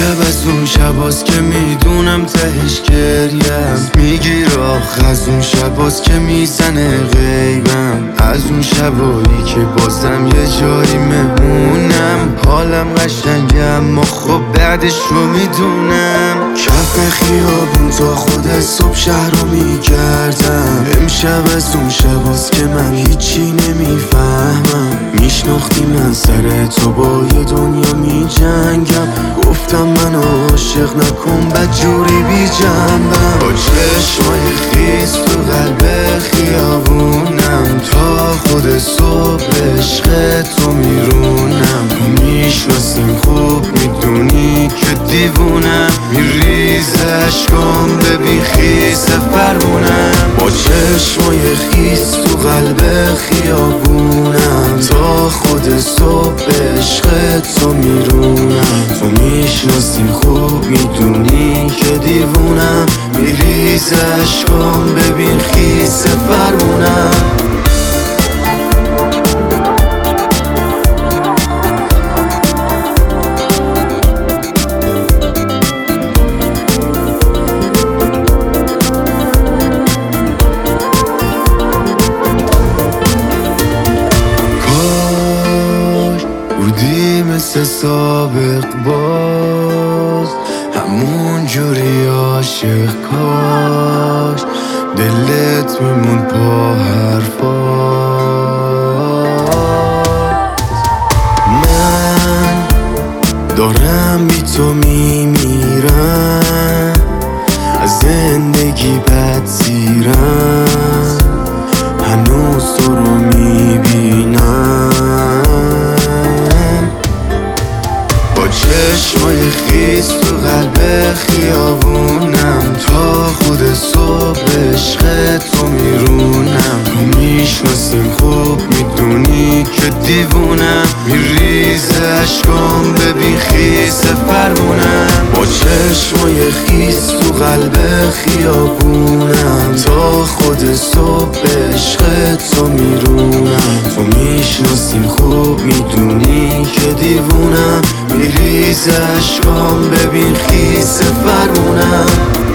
امشب از اون شباست که میدونم تهش گریم میگیر آخ، از اون شباست که میزنه غیبم، از اون شبایی که بازم یه جایی مهمونم. حالم قشنگه اما خب بعدش رو میدونم. کف خیابون تا خود صبح شهر رو میگردم. امشب از اون شباست که من هیچی نمیفهمم. میشناختی من سر تو با یه دنیا میجنگم. گفتم منو عاشق نکن بدجوری بی جنبم. با چشمای خیس تو قلب خیابونم، تا خود صبح عشق تو میرونم. تو میشناسیم خوب میدونی که دیوونم، میریز عشقام ببین خیس فرمونم. با چشمای خیس تو قلب خیابونم، تا خود صبح عشق تو میرونم. تو میشناسیم خوب میدونی که دیوونم، میریز عشقام ببین خیس فرمونم. بودی مثل سابق باز همون جوری عاشق، کاش دلت میمون پا حرفات. من دارم بی تو میمیرم، از زندگی بد زیرم، هنوز تو رو میبینم. با چشمای خیس تو قلب خیابونم، تا خود صبح عشق تو میرونم. تو میشناسیم خوب میدونی که دیوونم، میریز عشقام ببین خیس فرمونم. با چشمای خیس تو قلب خیابونم، تا خود صبح عشق تو میرونم. تو میشناسیم خوب میدونی که دیوونم، میریز عشقام ببین خیس فرمونم.